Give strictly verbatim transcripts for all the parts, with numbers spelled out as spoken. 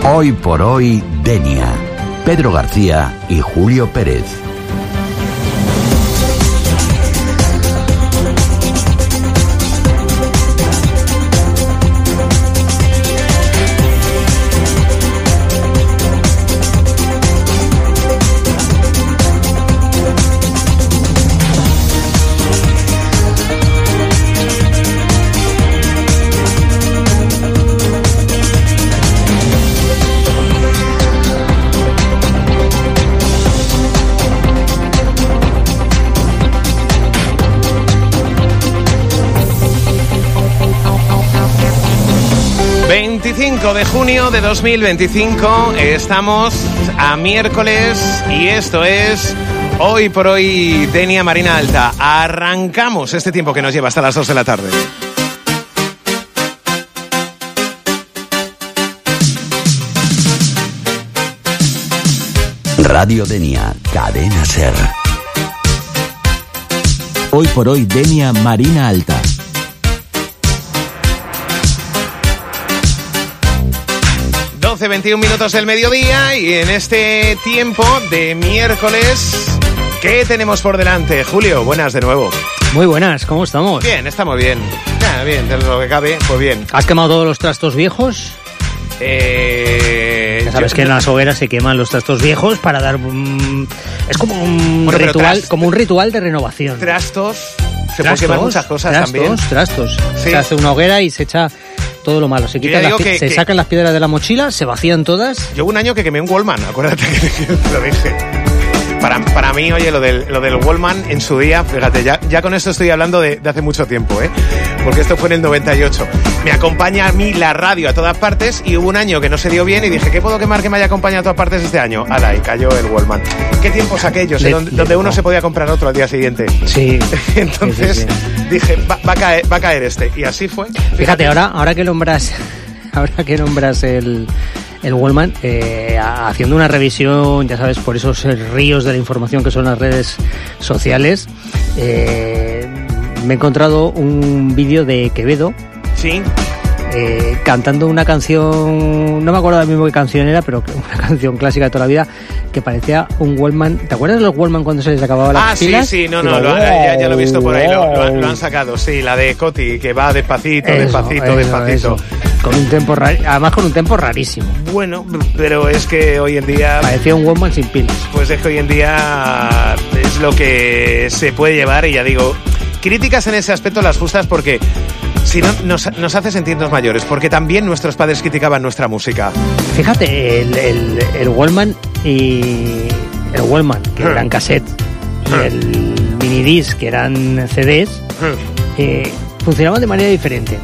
Hoy por hoy, Denia. Pedro García y Julio Pérez. veinticinco de junio de dos mil veinticinco, estamos a miércoles y esto es Hoy por Hoy, Denia Marina Alta. Arrancamos este tiempo que nos lleva hasta las dos de la tarde. Radio Denia, Cadena Ser. Hoy por Hoy, Denia Marina Alta. doce veintiún minutos del mediodía y en este tiempo de miércoles, ¿qué tenemos por delante? Julio, buenas de nuevo. Muy buenas, ¿cómo estamos? Bien, estamos bien. Ya, bien, de lo que cabe, pues bien. ¿Has quemado todos los trastos viejos? Eh, ya sabes yo... que en las hogueras se queman los trastos viejos para dar... Um, es como un bueno, ritual tras... como un ritual de renovación. Trastos, se trastos, pueden quemar muchas cosas trastos, también. Trastos, trastos. Sí. Se hace una hoguera y se echa... todo lo malo, se quita las, que, se que... sacan las piedras de la mochila, se vacían todas. Yo hubo un año que quemé un Wallman, acuérdate que te lo dije. Para, para mí, oye, lo del, lo del Wallman en su día, fíjate, ya, ya con esto estoy hablando de, de hace mucho tiempo, ¿eh? Porque esto fue en el noventa y ocho. Me acompaña a mí la radio a todas partes y hubo un año que no se dio bien y dije, ¿qué puedo quemar que me haya acompañado a todas partes este año? Ala, y cayó el Wallman. ¿Qué tiempos aquellos? Le, donde, le, donde uno no. se podía comprar otro al día siguiente. Sí. Entonces sí, sí, sí. dije, va, va, a caer, va a caer este. Y así fue. Fíjate, Fíjate ahora, ahora que nombras... Ahora que nombras el, el Wallman, eh, haciendo una revisión, ya sabes, por esos ríos de la información que son las redes sociales, eh, me he encontrado un vídeo de Quevedo. Sí. Eh, cantando una canción, no me acuerdo ahora mismo qué canción era, pero una canción clásica de toda la vida, que parecía un Wallman. ¿Te acuerdas de los Wallman cuando se les acababa las ah, pilas? Ah, sí, sí, no, no, lo, ya, ya lo he visto por ahí, lo, lo, lo han sacado, sí, la de Coti, que va despacito, eso, despacito, eso, despacito. Eso. Con un tempo rar... además con un tempo rarísimo. Bueno, pero es que hoy en día... parecía un Wallman sin pilas. Pues es que hoy en día es lo que se puede llevar y ya digo, críticas en ese aspecto las justas porque... si no, nos, nos hace sentirnos mayores, porque también nuestros padres criticaban nuestra música. Fíjate, el, el, el Wallman y el Wallman, que eran cassette, y el minidisc, que eran C Ds, eh, funcionaban de manera diferente,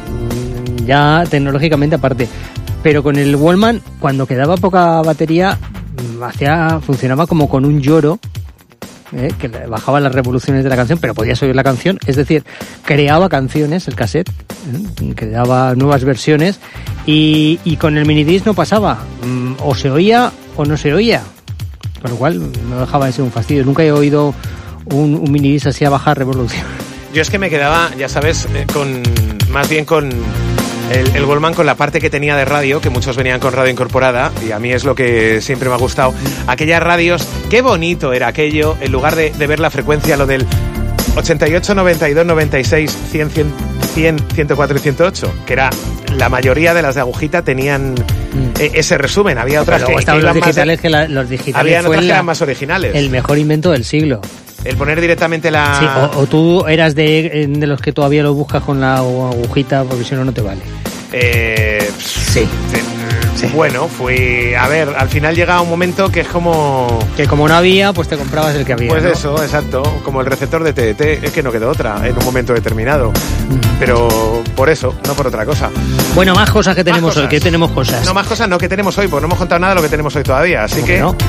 ya tecnológicamente aparte. Pero con el Wallman, cuando quedaba poca batería, hacía, funcionaba como con un lloro. Eh, que bajaba las revoluciones de la canción, pero podías oír la canción, es decir, creaba canciones el cassette, eh, creaba nuevas versiones y, y con el minidisc no pasaba, mm, o se oía o no se oía, con lo cual no dejaba de ser un fastidio. Nunca he oído un, un minidisc así a bajar revoluciones. Yo es que me quedaba, ya sabes, eh, con más bien con el, el Wallman, con la parte que tenía de radio, que muchos venían con radio incorporada, y a mí es lo que siempre me ha gustado. Aquellas radios, qué bonito era aquello, en lugar de, de ver la frecuencia, lo del ochenta y ocho, noventa y dos, noventa y seis, cien, cien, cien, ciento cuatro y ciento ocho, que era la mayoría de las de agujita tenían mm. eh, ese resumen. Había otras que, estaban que los digitales, de, que la, los digitales había otras fue que eran más originales. El mejor invento del siglo. El poner directamente la... Sí, o, o tú eras de, de los que todavía lo buscas con la agujita, porque si no, no te vale. Eh, sí. sí. Bueno, fue... A ver, al final llega un momento que es como... que como no había, pues te comprabas el que había. Pues ¿no? eso, exacto. Como el receptor de T D T. Es que no quedó otra en un momento determinado. Mm. Pero por eso, no por otra cosa. Bueno, más cosas que tenemos hoy. ¿Qué tenemos cosas? No, más cosas no que tenemos hoy, pues no hemos contado nada de lo que tenemos hoy todavía. Así que... no?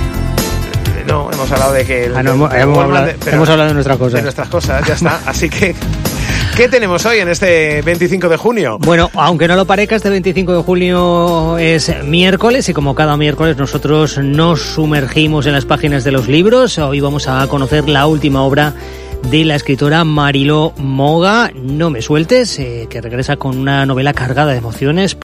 No, hemos hablado de que... El, ah, no, hemos, hemos, hablado, de, hemos hablado de nuestras cosas. De nuestras cosas, ya está. Así que... ¿qué tenemos hoy en este veinticinco de junio? Bueno, aunque no lo parezca, este veinticinco de junio es miércoles y como cada miércoles nosotros nos sumergimos en las páginas de los libros. Hoy vamos a conocer la última obra de la escritora Mariló Moga, No me sueltes, eh, que regresa con una novela cargada de emociones.